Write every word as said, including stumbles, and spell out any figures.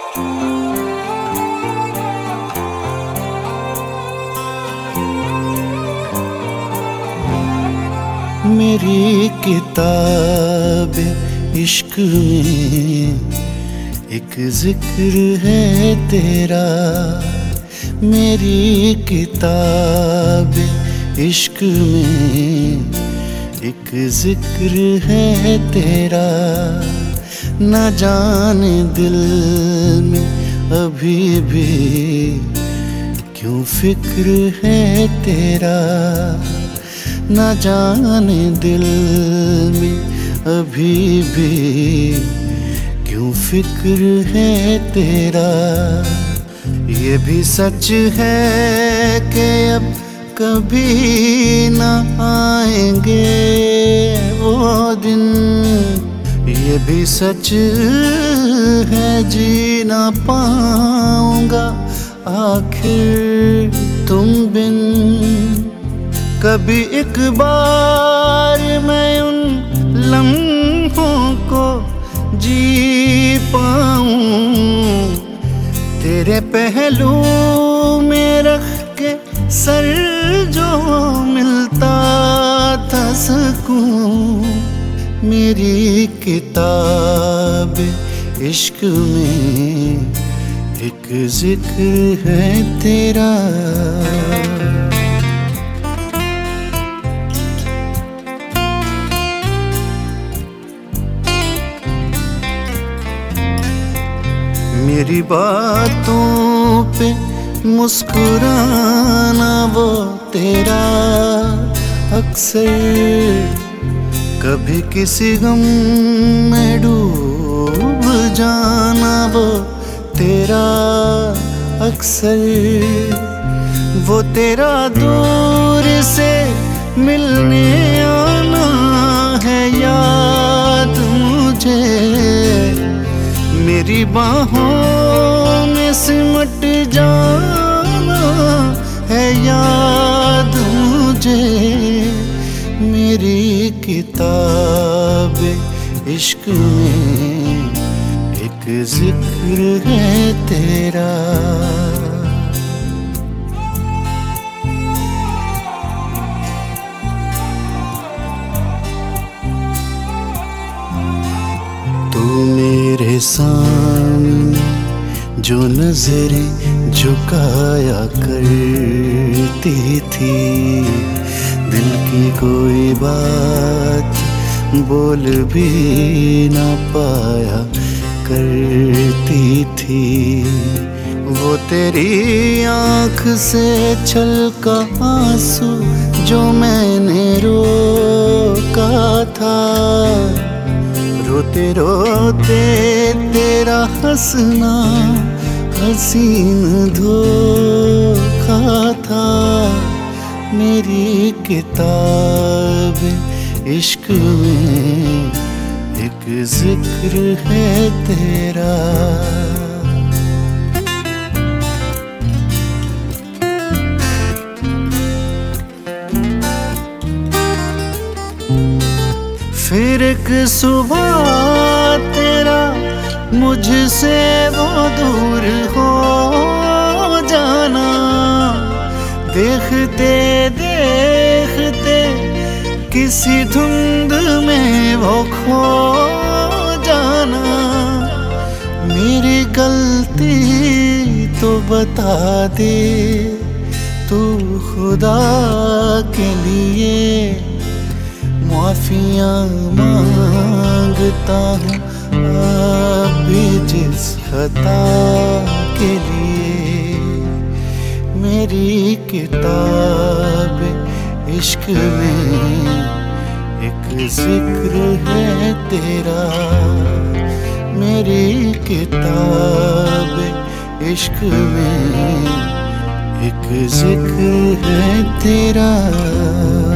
मेरी किताब इश्क में एक जिक्र है तेरा, मेरी किताब इश्क में एक जिक्र है तेरा। न जाने दिल में अभी भी क्यों फिक्र है तेरा, न जाने दिल में अभी भी क्यों फिक्र है तेरा। ये भी सच है कि अब कभी न आएंगे वो दिन, ये भी सच है जी ना पाऊंगा आखिर तुम बिन। कभी एक बार मैं उन लम्हों को जी पाऊं, तेरे पहलू में रख के सर जो मिलता था सकूं। मेरी किताब इश्क में एक जिक्र है तेरा। मेरी बातों पे मुस्कुराना वो तेरा अक्सर, कभी किसी गम में डूब जाना वो तेरा अक्सर। वो तेरा दूर से मिलने आना है याद मुझे, मेरी बाहों में सिमट जाना है याद मुझे। मेरी किताब इश्क में एक जिक्र है तेरा। तू मेरे सामने जो नजरें झुकाया करती थी, दिल की कोई बात बोल भी ना पाया करती थी। वो तेरी आँख से छलका आंसू जो मैंने रोका था, रोते रोते तेरा हंसना हसीन धोखा था। मेरी किताब इश्क में एक जिक्र है तेरा। फिर एक सुबह तेरा मुझसे वो दूर हो जाना, देखते देखते किसी धुंध में वो खो जाना। मेरी गलती तो बता दे तू खुदा के लिए, माफियाँ मांगता हूँ अब भी जिस खता के लिए। मेरी किताब इश्क में एक जिक्र है तेरा, मेरी किताब इश्क में एक जिक्र है तेरा।